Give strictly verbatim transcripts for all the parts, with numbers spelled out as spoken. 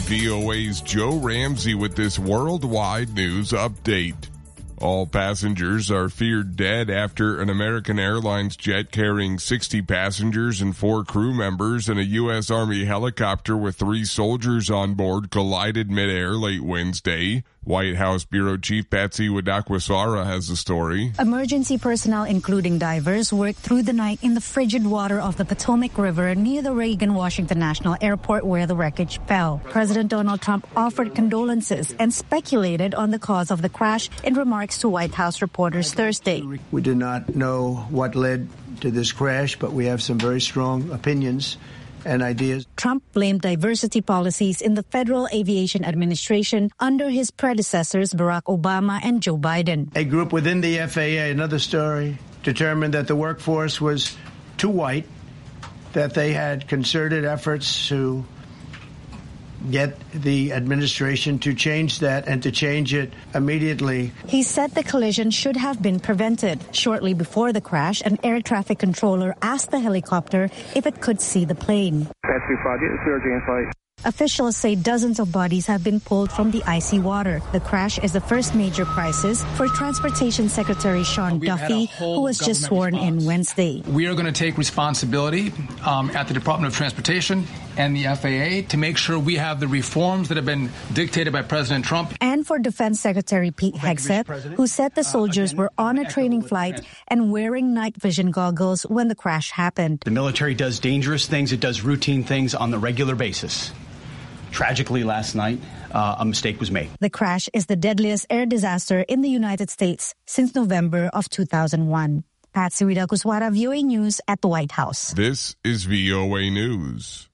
V O A's Joe Ramsey with this worldwide news update. All passengers are feared dead after an American Airlines jet carrying sixty passengers and four crew members and a U S Army helicopter with three soldiers on board collided midair late Wednesday. White House Bureau Chief Patsy Widakwasara has the story. Emergency personnel, including divers, worked through the night in the frigid water of the Potomac River near the Reagan-Washington National Airport where the wreckage fell. President Donald Trump offered condolences and speculated on the cause of the crash in remarks to White House reporters Thursday. We do not know what led to this crash, but we have some very strong opinions and ideas. Trump blamed diversity policies in the Federal Aviation Administration under his predecessors Barack Obama and Joe Biden. A group within the F A A, another story, determined that the workforce was too white, that they had concerted efforts to get the administration to change that and to change it immediately. He said the collision should have been prevented. Shortly before the crash, an air traffic controller asked the helicopter if it could see the plane. Officials say dozens of bodies have been pulled from the icy water. The crash is the first major crisis for Transportation Secretary Sean We've Duffy, who was just sworn response. in Wednesday. We are going to take responsibility um, at the Department of Transportation and the F A A to make sure we have the reforms that have been dictated by President Trump. And for Defense Secretary Pete Hegseth, who said the soldiers uh, again, were on a training flight and wearing night vision goggles when the crash happened. The military does dangerous things. It does routine things on the regular basis. Tragically, last night, uh, a mistake was made. The crash is the deadliest air disaster in the United States since November of two thousand one. Patsy Widakwasara, V O A News at the White House. This is V O A News.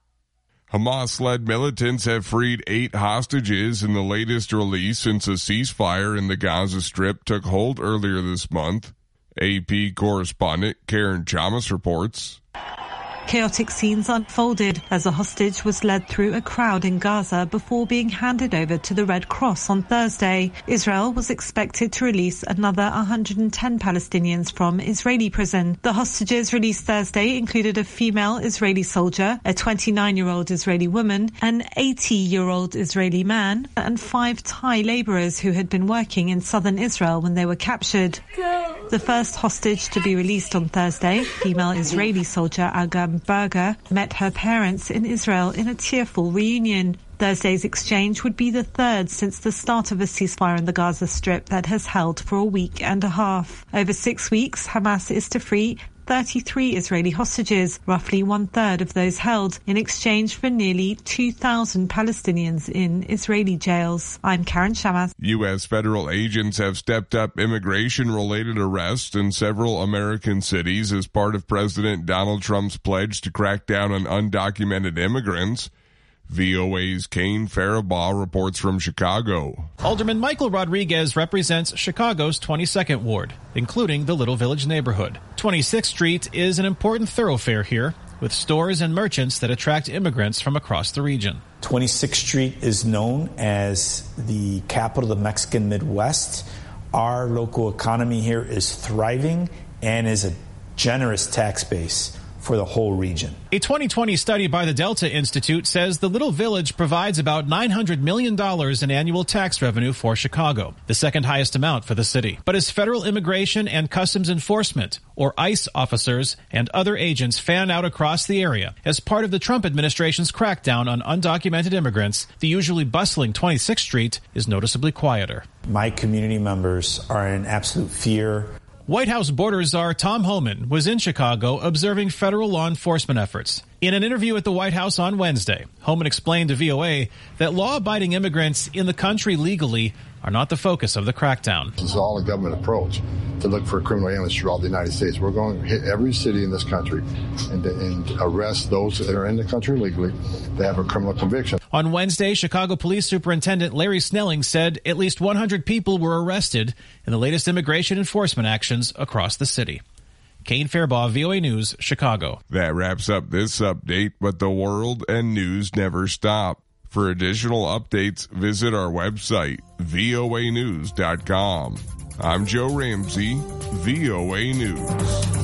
Hamas-led militants have freed eight hostages in the latest release since a ceasefire in the Gaza Strip took hold earlier this month. A P correspondent Karen Chamas reports. Chaotic scenes unfolded as a hostage was led through a crowd in Gaza before being handed over to the Red Cross on Thursday. Israel was expected to release another one hundred ten Palestinians from Israeli prison. The hostages released Thursday included a female Israeli soldier, a twenty-nine-year-old Israeli woman, an eighty-year-old Israeli man, and five Thai laborers who had been working in southern Israel when they were captured. The first hostage to be released on Thursday, female Israeli soldier Agam Berger, met her parents in Israel in a tearful reunion. Thursday's exchange would be the third since the start of a ceasefire in the Gaza Strip that has held for a week and a half. Over six weeks, Hamas is to free thirty-three Israeli hostages, roughly one-third of those held, in exchange for nearly two thousand Palestinians in Israeli jails. I'm Karen Chamas. U S federal agents have stepped up immigration-related arrests in several American cities as part of President Donald Trump's pledge to crack down on undocumented immigrants. V O A's Kane Faribaugh reports from Chicago. Alderman Michael Rodriguez represents Chicago's twenty-second Ward, including the Little Village neighborhood. twenty-sixth Street is an important thoroughfare here, with stores and merchants that attract immigrants from across the region. twenty-sixth Street is known as the capital of the Mexican Midwest. Our local economy here is thriving and is a generous tax base for the whole region. A twenty twenty study by the Delta Institute says the Little Village provides about nine hundred million dollars in annual tax revenue for Chicago, the second highest amount for the city. But as federal immigration and customs enforcement, or ICE officers and other agents fan out across the area as part of the Trump administration's crackdown on undocumented immigrants, the usually bustling twenty-sixth Street is noticeably quieter. My community members are in absolute fear. White House border czar Tom Homan was in Chicago observing federal law enforcement efforts. In an interview at the White House on Wednesday, Homan explained to V O A that law-abiding immigrants in the country legally are not the focus of the crackdown. This is all a government approach to look for criminal aliens throughout the United States. We're going to hit every city in this country and, and arrest those that are in the country legally that have a criminal conviction. On Wednesday, Chicago Police Superintendent Larry Snelling said at least one hundred people were arrested in the latest immigration enforcement actions across the city. Kane Faribaugh, V O A News, Chicago. That wraps up this update, but the world and news never stop. For additional updates, visit our website, V O A news dot com. I'm Joe Ramsey, V O A News.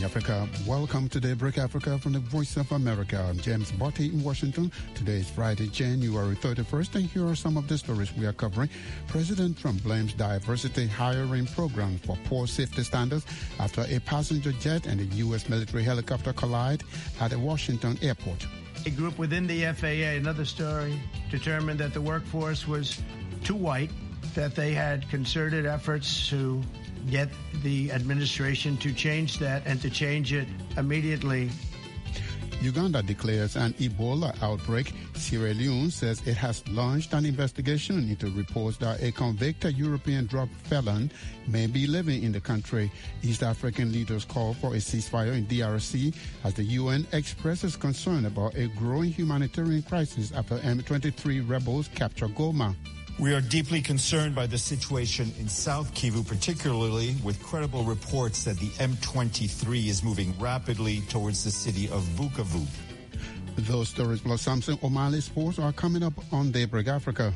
Africa. Welcome to Daybreak Africa from the Voice of America. I'm James Botti in Washington. Today is Friday, January thirty-first, and here are some of the stories we are covering. President Trump blames diversity hiring program for poor safety standards after a passenger jet and a U S military helicopter collide at a Washington airport. A group within the F A A, another story, determined that the workforce was too white, that they had concerted efforts to get the administration to change that and to change it immediately. Uganda declares an Ebola outbreak. Sierra Leone says it has launched an investigation into reports that a convicted European drug felon may be living in the country. East African leaders call for a ceasefire in D R C as the U N expresses concern about a growing humanitarian crisis after M twenty-three rebels capture Goma. We are deeply concerned by the situation in South Kivu, particularly with credible reports that the M twenty-three is moving rapidly towards the city of Bukavu. Those stories plus Samson O'Malley Sports are coming up on Daybreak Africa.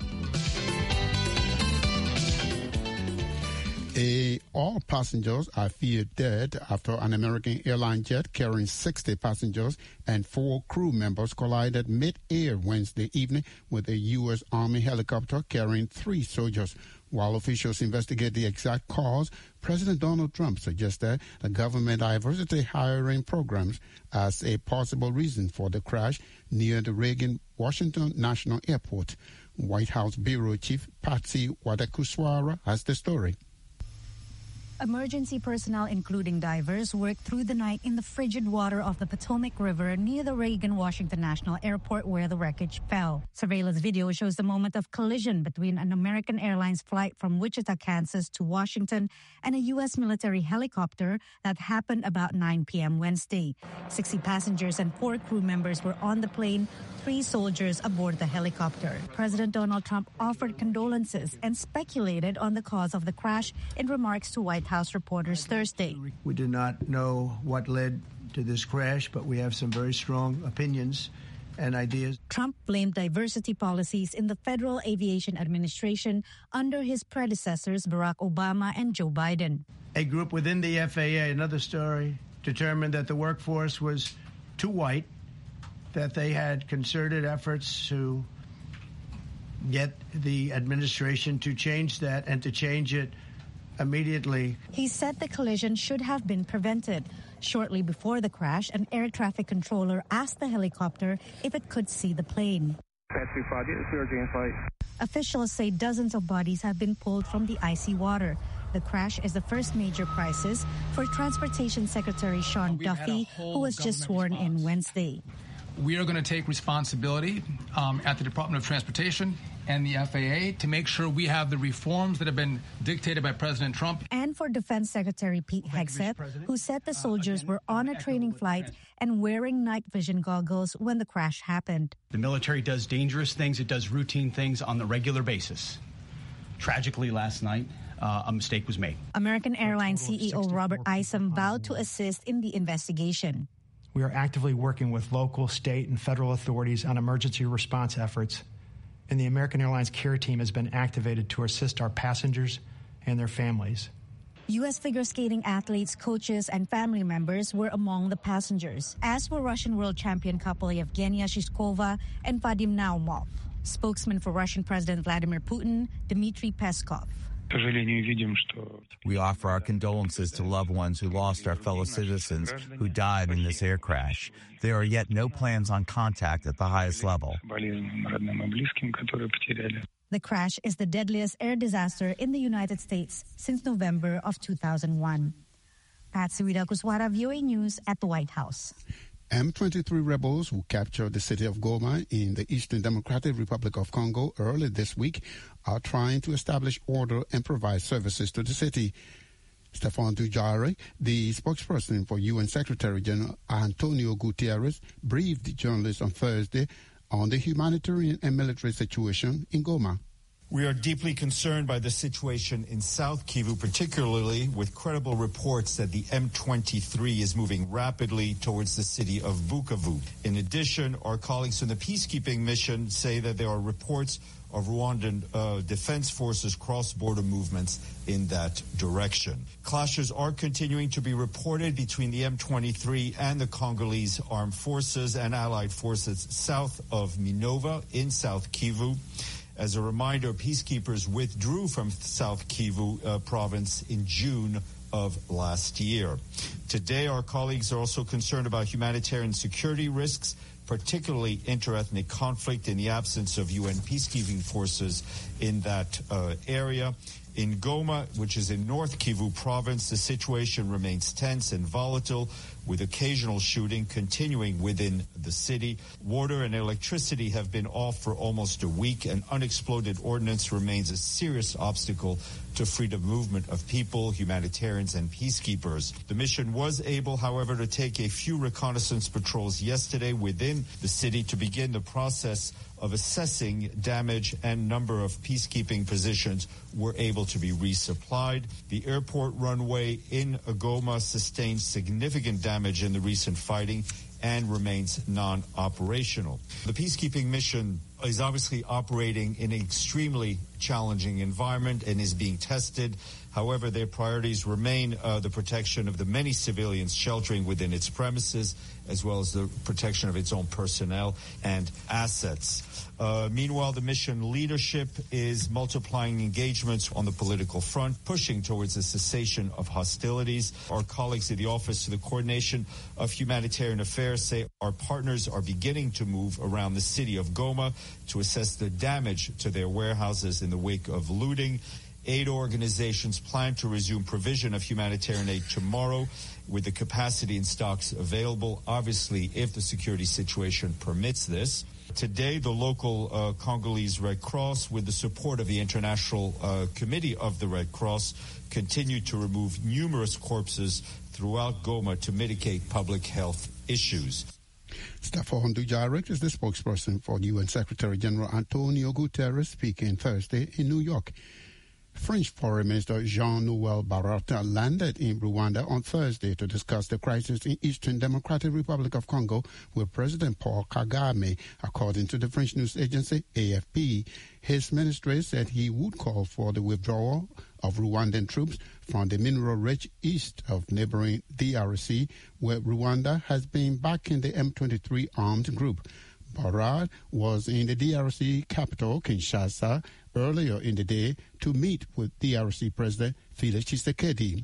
A, all passengers are feared dead after an American airline jet carrying sixty passengers and four crew members collided mid-air Wednesday evening with a U S Army helicopter carrying three soldiers. While officials investigate the exact cause, President Donald Trump suggested the government diversity hiring programs as a possible reason for the crash near the Reagan Washington National Airport. White House Bureau Chief Patsy Wadakuswara has the story. Emergency personnel, including divers, worked through the night in the frigid water of the Potomac River near the Reagan Washington National Airport where the wreckage fell. Surveillance video shows the moment of collision between an American Airlines flight from Wichita, Kansas to Washington and a U S military helicopter that happened about nine p.m. Wednesday. sixty passengers and four crew members were on the plane, three soldiers aboard the helicopter. President Donald Trump offered condolences and speculated on the cause of the crash in remarks to White House reporters Thursday. We do not know what led to this crash, but we have some very strong opinions and ideas. Trump blamed diversity policies in the Federal Aviation Administration under his predecessors Barack Obama and Joe Biden. A group within the F A A, another story, determined that the workforce was too white, that they had concerted efforts to get the administration to change that and to change it immediately. He said the collision should have been prevented. Shortly before the crash, an air traffic controller asked the helicopter if it could see the plane. Officials say dozens of bodies have been pulled from the icy water. The crash is the first major crisis for Transportation Secretary Sean Duffy, who was just sworn in Wednesday. We are going to take responsibility um, at the Department of Transportation and the F A A to make sure we have the reforms that have been dictated by President Trump. And for Defense Secretary Pete Hegseth, who said the soldiers were on a training flight and wearing night vision goggles when the crash happened. The military does dangerous things. It does routine things on the regular basis. Tragically, last night, uh, a mistake was made. American Airlines C E O Robert Isom vowed to assist in the investigation. We are actively working with local, state, and federal authorities on emergency response efforts, and the American Airlines care team has been activated to assist our passengers and their families. U S figure skating athletes, coaches, and family members were among the passengers, as were Russian world champion couple Yevgenia Shishkova and Vadim Naumov. Spokesman for Russian President Vladimir Putin, Dmitry Peskov. We offer our condolences to loved ones who lost our fellow citizens who died in this air crash. There are yet no plans on contact at the highest level. The crash is the deadliest air disaster in the United States since November of two thousand one. Patsy Widakuswara, V O A News at the White House. M twenty-three rebels who captured the city of Goma in the Eastern Democratic Republic of Congo early this week are trying to establish order and provide services to the city. Stephane Dujarric, the spokesperson for U N Secretary General Antonio Guterres, briefed journalists on Thursday on the humanitarian and military situation in Goma. We are deeply concerned by the situation in South Kivu, particularly with credible reports that the M twenty-three is moving rapidly towards the city of Bukavu. In addition, our colleagues from the peacekeeping mission say that there are reports of Rwandan uh, defense forces cross-border movements in that direction. Clashes are continuing to be reported between the M twenty-three and the Congolese armed forces and allied forces south of Minova in South Kivu. As a reminder, peacekeepers withdrew from South Kivu uh, province in June of last year. Today, our colleagues are also concerned about humanitarian security risks, particularly interethnic conflict in the absence of U N peacekeeping forces in that uh, area. In Goma, which is in North Kivu province, the situation remains tense and volatile, with occasional shooting continuing within the city. Water and electricity have been off for almost a week, and unexploded ordnance remains a serious obstacle to freedom of movement of people, humanitarians, and peacekeepers. The mission was able, however, to take a few reconnaissance patrols yesterday within the city to begin the process of assessing damage, and number of peacekeeping positions were able to be resupplied. The airport runway in Goma sustained significant damage in the recent fighting and remains non-operational. The peacekeeping mission is obviously operating in an extremely challenging environment and is being tested. However, their priorities remain uh, the protection of the many civilians sheltering within its premises, as well as the protection of its own personnel and assets. Uh, meanwhile, the mission leadership is multiplying engagements on the political front, pushing towards a cessation of hostilities. Our colleagues at the Office of the Coordination of Humanitarian Affairs say our partners are beginning to move around the city of Goma to assess the damage to their warehouses in the wake of looting. Aid organizations plan to resume provision of humanitarian aid tomorrow with the capacity and stocks available, obviously, if the security situation permits this. Today, the local uh, Congolese Red Cross, with the support of the International uh, Committee of the Red Cross, continued to remove numerous corpses throughout Goma to mitigate public health issues. Staffan Dujarric is the spokesperson for U N Secretary General Antonio Guterres, speaking Thursday in New York. French Foreign Minister Jean-Noel Barrot landed in Rwanda on Thursday to discuss the crisis in Eastern Democratic Republic of Congo with President Paul Kagame, according to the French news agency A F P. His ministry said he would call for the withdrawal of Rwandan troops from the mineral-rich east of neighboring D R C, where Rwanda has been backing the M twenty-three armed group. Barrot was in the D R C capital, Kinshasa, earlier in the day to meet with D R C President Felix Tshisekedi.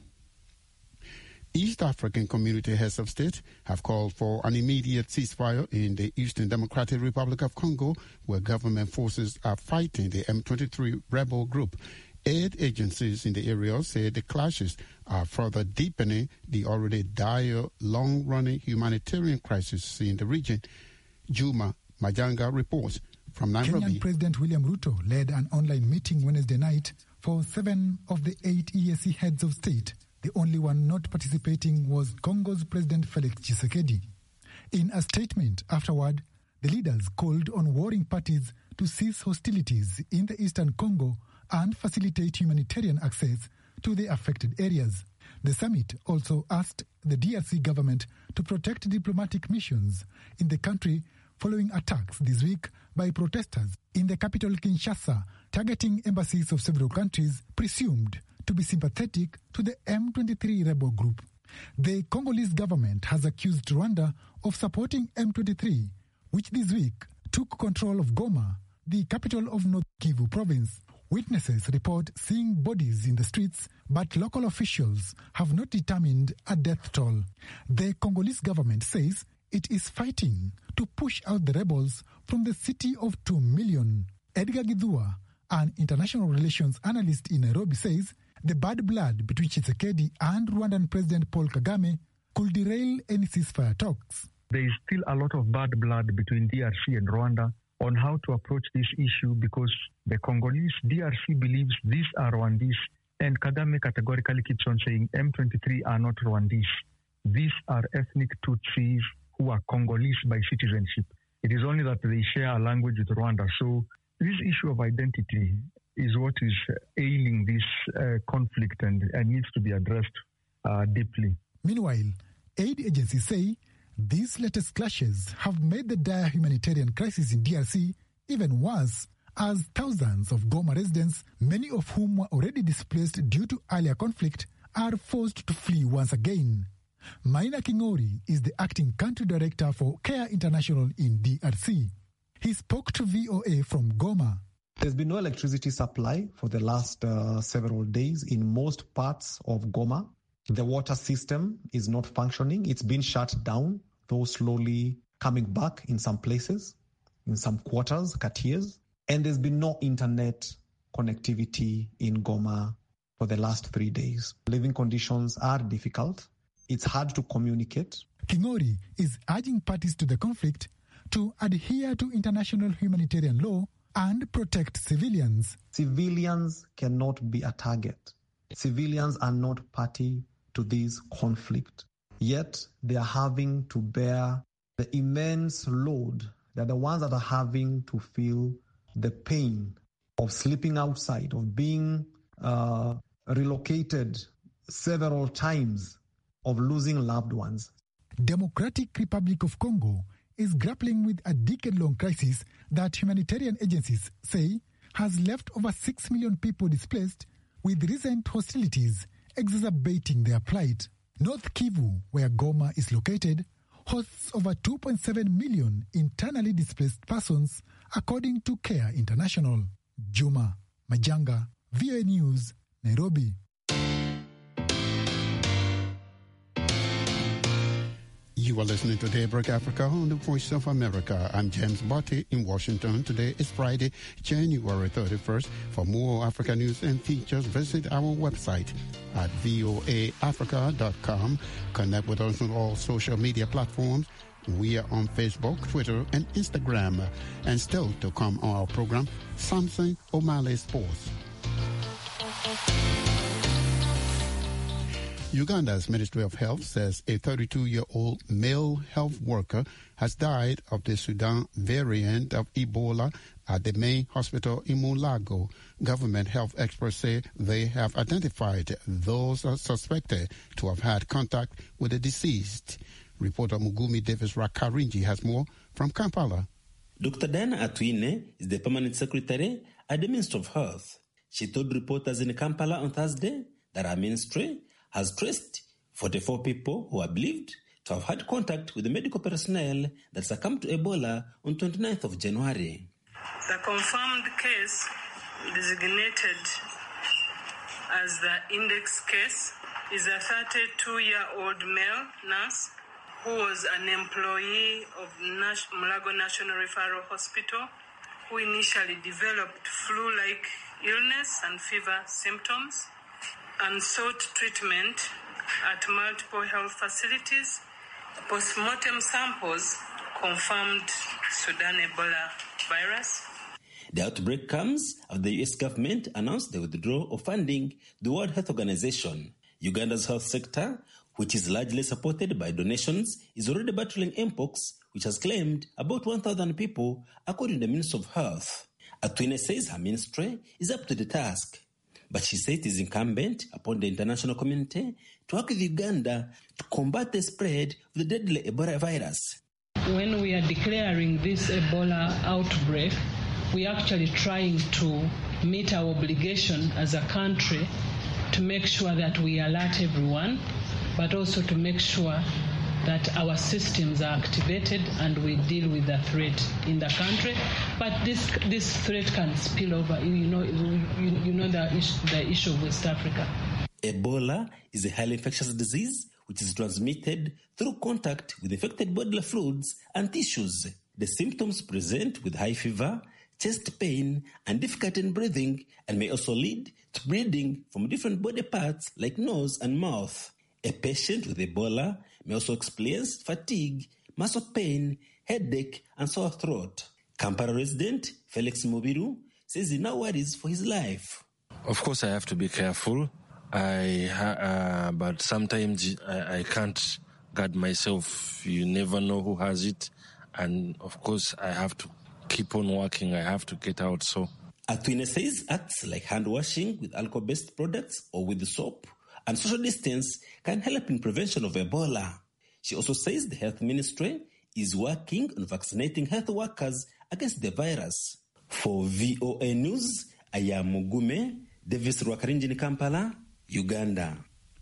East African community heads of state have called for an immediate ceasefire in the Eastern Democratic Republic of Congo, where government forces are fighting the M twenty-three rebel group. Aid agencies in the area say the clashes are further deepening the already dire, long-running humanitarian crisis in the region. Juma Majanga reports from Nairobi. Kenyan President William Ruto led an online meeting Wednesday night for seven of the eight E A C heads of state. The only one not participating was Congo's President Felix Tshisekedi. In a statement afterward, the leaders called on warring parties to cease hostilities in the eastern Congo and facilitate humanitarian access to the affected areas. The summit also asked the D R C government to protect diplomatic missions in the country following attacks this week by protesters in the capital Kinshasa, targeting embassies of several countries presumed to be sympathetic to the M twenty-three rebel group. The Congolese government has accused Rwanda of supporting M twenty-three, which this week took control of Goma, the capital of North Kivu province. Witnesses report seeing bodies in the streets, but local officials have not determined a death toll. The Congolese government says it is fighting to push out the rebels from the city of two million. Edgar Githua, an international relations analyst in Nairobi, says the bad blood between Tshisekedi and Rwandan President Paul Kagame could derail any ceasefire talks. There is still a lot of bad blood between D R C and Rwanda on how to approach this issue, because the Congolese D R C believes these are Rwandese, and Kagame categorically keeps on saying M twenty-three are not Rwandese. These are ethnic Tutsis who are Congolese by citizenship. It is only that they share a language with Rwanda. So this issue of identity is what is ailing this uh, conflict and, and needs to be addressed uh, deeply. Meanwhile, aid agencies say these latest clashes have made the dire humanitarian crisis in D R C even worse, as thousands of Goma residents, many of whom were already displaced due to earlier conflict, are forced to flee once again. Maina Kingori is the acting country director for CARE International in D R C. He spoke to V O A from Goma. There's been no electricity supply for the last uh, several days in most parts of Goma. The water system is not functioning. It's been shut down, though slowly coming back in some places, in some quarters, Katias. And there's been no internet connectivity in Goma for the last three days. Living conditions are difficult. It's hard to communicate. Kingori is urging parties to the conflict to adhere to international humanitarian law and protect civilians. Civilians cannot be a target. Civilians are not party to this conflict. Yet they are having to bear the immense load. They're the ones that are having to feel the pain of sleeping outside, of being uh, relocated several times, of losing loved ones. Democratic Republic of Congo is grappling with a decade-long crisis that humanitarian agencies say has left over six million people displaced, with recent hostilities exacerbating their plight. North Kivu, where Goma is located, hosts over two point seven million internally displaced persons, according to CARE International. Juma Majanga, V O A News, Nairobi. You are listening to Daybreak Africa on the Voice of America. I'm James Botti in Washington. Today is Friday, January thirty-first. For more Africa news and features, visit our website at voa africa dot com. Connect with us on all social media platforms. We are on Facebook, Twitter, and Instagram. And still to come on our program, Samson O'Malley Sports. Uganda's Ministry of Health says a thirty-two-year-old male health worker has died of the Sudan variant of Ebola at the main hospital in Mulago. Government health experts say they have identified those suspected to have had contact with the deceased. Reporter Mugumi Davis Rakarinji has more from Kampala. Doctor Diana Atwine is the permanent secretary at the Ministry of Health. She told reporters in Kampala on Thursday that her ministry has traced forty-four people who are believed to have had contact with the medical personnel that succumbed to Ebola on twenty-ninth of January. The confirmed case, designated as the index case, is a thirty-two-year-old male nurse who was an employee of Nash- Mulago National Referral Hospital, who initially developed flu-like illness and fever symptoms and sought treatment at multiple health facilities. Postmortem samples confirmed Sudan Ebola virus. The outbreak comes after the U S government announced the withdrawal of funding the World Health Organization. Uganda's health sector, which is largely supported by donations, is already battling mpox, which has claimed about one thousand people, according to the Minister of Health. Atwine says her ministry is up to the task, but she says it is incumbent upon the international community to work with Uganda to combat the spread of the deadly Ebola virus. When we are declaring this Ebola outbreak, we are actually trying to meet our obligation as a country to make sure that we alert everyone, but also to make sure that our systems are activated and we deal with the threat in the country. But this this threat can spill over. You know, you, you know the issue, the issue of West Africa. Ebola is a highly infectious disease which is transmitted through contact with infected bodily fluids and tissues. The symptoms present with high fever, chest pain, and difficulty in breathing, and may also lead to bleeding from different body parts like nose and mouth. A patient with Ebola may also experience fatigue, muscle pain, headache, and sore throat. Kampala resident Felix Mubiru says he now worries for his life. Of course, I have to be careful, I uh, but sometimes I, I can't guard myself. You never know who has it, and of course, I have to keep on working. I have to get out. So, Atwine says acts like hand washing with alcohol-based products or with soap and social distance can help in prevention of Ebola. She also says the health ministry is working on vaccinating health workers against the virus. For V O A News, I am Mugume, Davis Rwakarinji in Kampala, Uganda.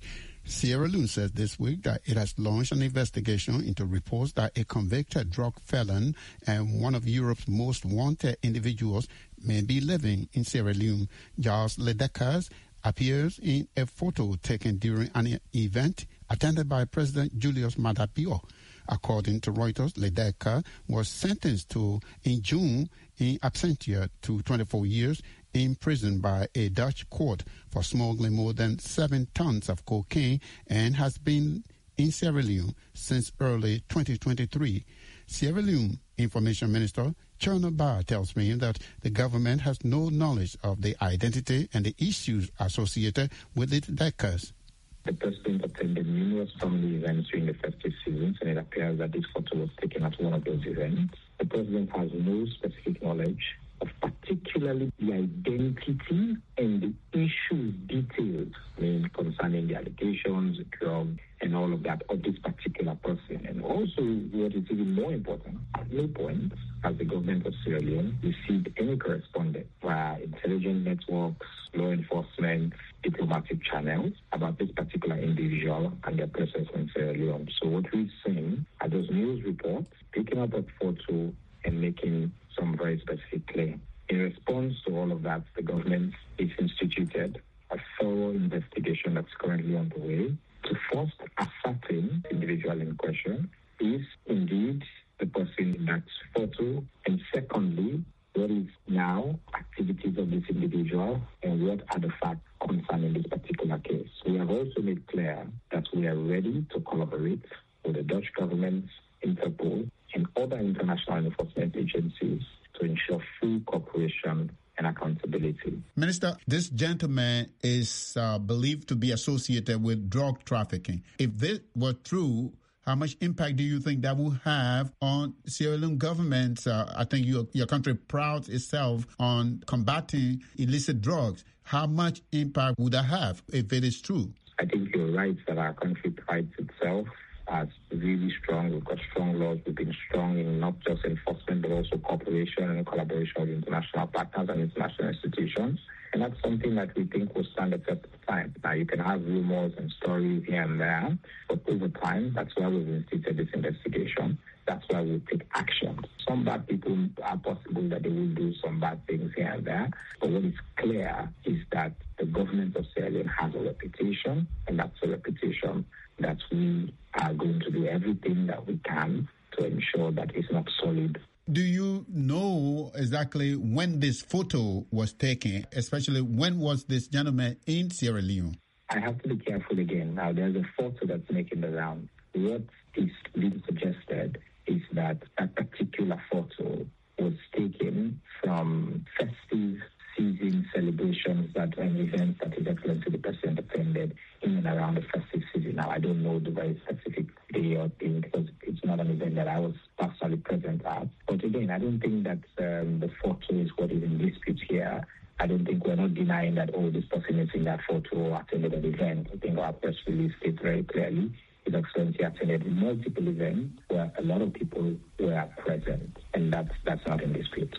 Sierra Leone says this week that it has launched an investigation into reports that a convicted drug felon and one of Europe's most wanted individuals may be living in Sierra Leone. Charles Ledeckers appears in a photo taken during an event attended by President Julius Maada Bio. According to Reuters, Ledecker was sentenced to, in June, in absentia to twenty-four years in prison by a Dutch court for smuggling more than seven tons of cocaine and has been in Sierra Leone since early twenty twenty-three. Sierra Leone Information Minister Cherna Ba tells me that the government has no knowledge of the identity and the issues associated with its Deckers. The president attended numerous family events during the festive seasons, and it appears that this photo was taken at one of those events. The president has no specific knowledge of particularly the identity and the issues details I mean, concerning the allegations, the drug, and all of that of this particular person. And also, what is even more important, at no point has the government of Sierra Leone received any correspondence via intelligence networks, law enforcement, diplomatic channels about this particular individual and their presence in Sierra Leone. So what we've seen are those news reports picking up a photo and making some very specific claim. In response to all of that, the government has instituted a thorough investigation that's currently underway to first ascertain the individual in question is indeed the person in that photo, and secondly, what is now activities of this individual and what are the facts concerning this particular case. We have also made clear that we are ready to collaborate with the Dutch government, Interpol, and other international enforcement agencies to ensure full cooperation and accountability. Minister, this gentleman is uh, believed to be associated with drug trafficking. If this were true, how much impact do you think that will have on Sierra Leone government? Uh, I think your, your country prides itself on combating illicit drugs. How much impact would that have if it is true? I think you're right that our country prides itself as really strong. We've got strong laws. We've been strong in not just enforcement, but also cooperation and collaboration with international partners and international institutions. And that's something that we think will stand the test of time. Now, you can have rumors and stories here and there, but over time, that's why we've instituted this investigation. That's why we'll take action. Some bad people are possible that they will do some bad things here and there, but what is clear is that the government of Sierra Leone has a reputation, and that's a reputation that we are going to do everything that we can to ensure that it's not solid. Do you know exactly when this photo was taken, especially when was this gentleman in Sierra Leone? I have to be careful again. Now, there's a photo that's making the round. What is being suggested is that that particular photo was taken from festive season celebrations that an event that His Excellency the President attended in and around the festive season. Now, I don't know the very specific day or thing because it's not an event that I was personally present at. But again, I don't think that um, the photo is what is in dispute here. I don't think we're not denying that, oh, this person is in that photo or attended an event. I think our press release states very clearly His Excellency attended multiple events where a lot of people were present, and that's, that's not in dispute.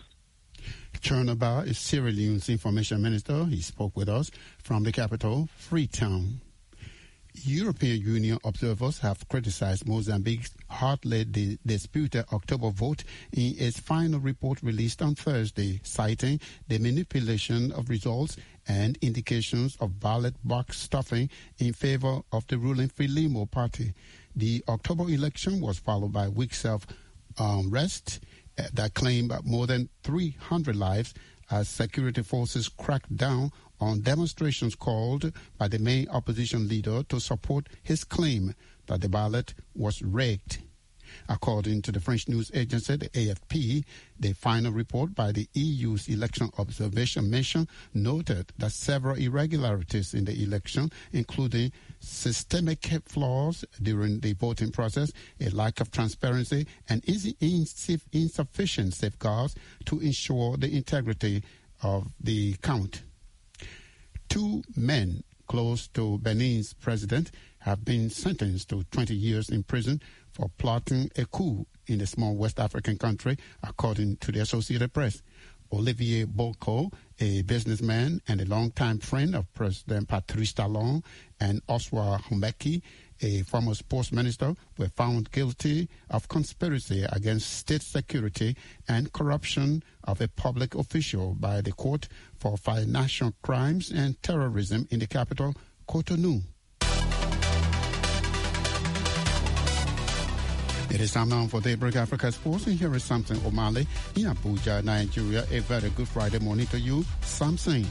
Cherna Ba is Sierra Leone's information minister. He spoke with us from the capital, Freetown. European Union observers have criticized Mozambique's hotly di- disputed October vote in its final report released on Thursday, citing the manipulation of results and indications of ballot box stuffing in favor of the ruling Frelimo party. The October election was followed by weeks of unrest um, that claimed more than three hundred lives as security forces cracked down on demonstrations called by the main opposition leader to support his claim that the ballot was rigged. According to the French news agency, the A F P, the final report by the E U's election observation mission noted that several irregularities in the election, including systemic flaws during the voting process, a lack of transparency, and insufficient safeguards to ensure the integrity of the count. Two men close to Benin's president have been sentenced to twenty years in prison for plotting a coup in a small West African country, according to the Associated Press. Olivier Bolko, a businessman and a longtime friend of President Patrice Talon, and Oswa Humeki, a former sports minister, were found guilty of conspiracy against state security and corruption of a public official by the Court for Financial Crimes and Terrorism in the capital, Cotonou. It is time now for Daybreak Africa Sports, and here is Samson Omale in Abuja, Nigeria. A very good Friday morning to you, Samson.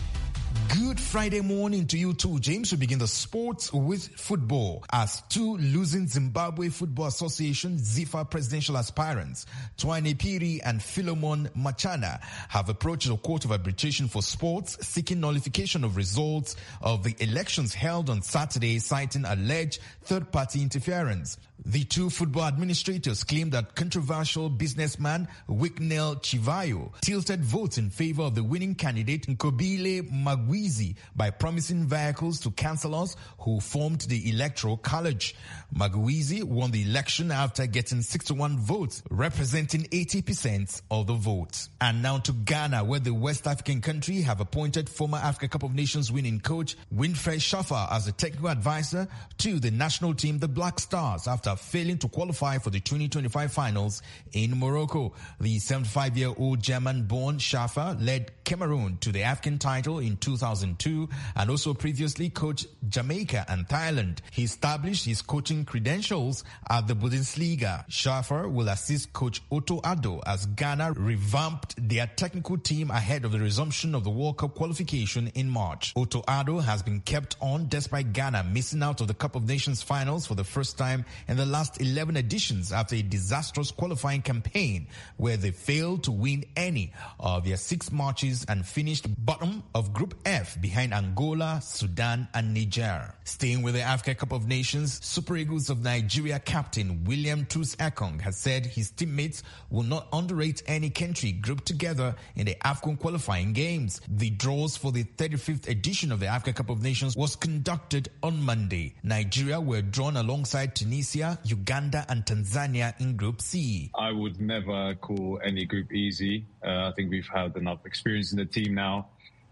Good Friday morning to you too, James. We begin the sports with football as two losing Zimbabwe Football Association ZIFA presidential aspirants, Twaine Piri and Philemon Machana, have approached the Court of Arbitration for Sports seeking nullification of results of the elections held on Saturday, citing alleged third-party interference. The two football administrators claim that controversial businessman Wicknell Chivayo tilted votes in favor of the winning candidate Nkobile Magwizi by promising vehicles to councillors who formed the Electoral College. Magwizi won the election after getting sixty-one votes, representing eighty percent of the vote. And now to Ghana, where the West African country have appointed former Africa Cup of Nations winning coach Winfred Schaffer as the technical advisor to the national team, the Black Stars, after failing to qualify for the twenty twenty-five finals in Morocco. The seventy-five-year-old German-born Schaffer led Cameroon to the African title in two thousand two and also previously coached Jamaica and Thailand. He established his coaching credentials at the Bundesliga. Schaffer will assist coach Otto Addo as Ghana revamped their technical team ahead of the resumption of the World Cup qualification in March. Otto Addo has been kept on despite Ghana missing out of the Cup of Nations finals for the first time in the last eleven editions after a disastrous qualifying campaign where they failed to win any of their six matches and finished bottom of Group F behind Angola, Sudan and Niger. Staying with the Africa Cup of Nations, Super Eagles of Nigeria captain William Truss Ekong has said his teammates will not underrate any country grouped together in the AFCON qualifying games. The draws for the thirty-fifth edition of the Africa Cup of Nations was conducted on Monday. Nigeria were drawn alongside Tunisia, Uganda and Tanzania in Group C. I would never call any group easy. Uh, I think we've had enough experience in the team now.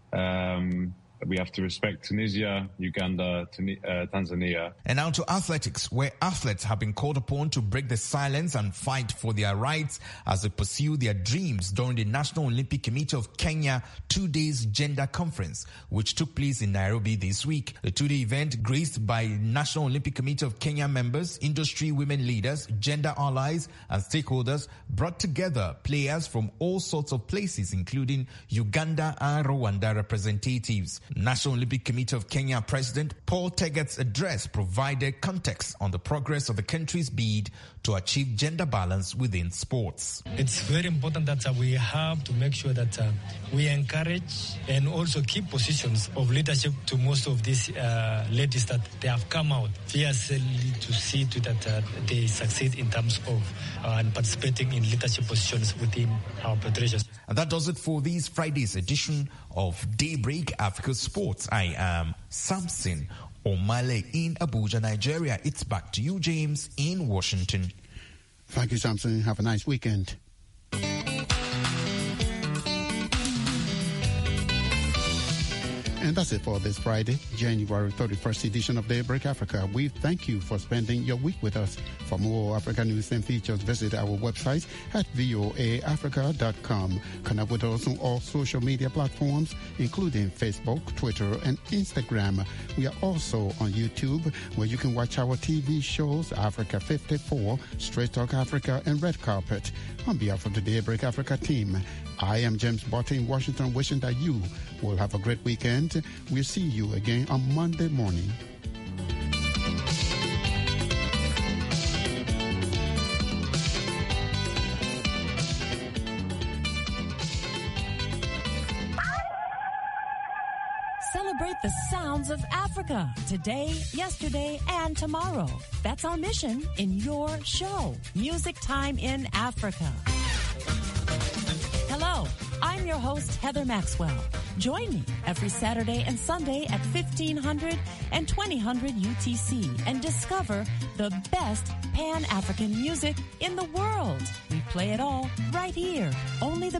Um, we have to respect Tunisia, Uganda, Tuni- uh, Tanzania. And now to athletics, where athletes have been called upon to break the silence and fight for their rights as they pursue their dreams during the National Olympic Committee of Kenya two days gender conference, which took place in Nairobi this week. The two-day event, graced by National Olympic Committee of Kenya members, industry women leaders, gender allies, and stakeholders, brought together players from all sorts of places, including Uganda and Rwanda representatives. National Olympic Committee of Kenya President Paul Teget's address provided context on the progress of the country's bid to achieve gender balance within sports. It's very important that uh, we have to make sure that uh, we encourage and also keep positions of leadership to most of these uh, ladies that they have come out fiercely to see to that uh, they succeed in terms of uh, participating in leadership positions within our federations. And that does it for this Friday's edition of Daybreak Africa Sports. I am Samson Omale in Abuja, Nigeria. It's back to you, James, in Washington. Thank you, Samson. Have a nice weekend. And that's it for this Friday, January thirty-first edition of Daybreak Africa. We thank you for spending your week with us. For more African news and features, visit our website at voa africa dot com. Connect with us on all social media platforms, including Facebook, Twitter, and Instagram. We are also on YouTube, where you can watch our T V shows, Africa fifty-four, Straight Talk Africa, and Red Carpet. On behalf of the Daybreak Africa team, I am James Botte in Washington, wishing that you will have a great weekend. We'll see you again on Monday morning. Celebrate the sounds of Africa today, yesterday, and tomorrow. That's our mission in your show, Music Time in Africa. Hello, I'm your host, Heather Maxwell. Join me every Saturday and Sunday at fifteen hundred and twenty hundred U T C and discover the best Pan-African music in the world. We play it all right here. Only the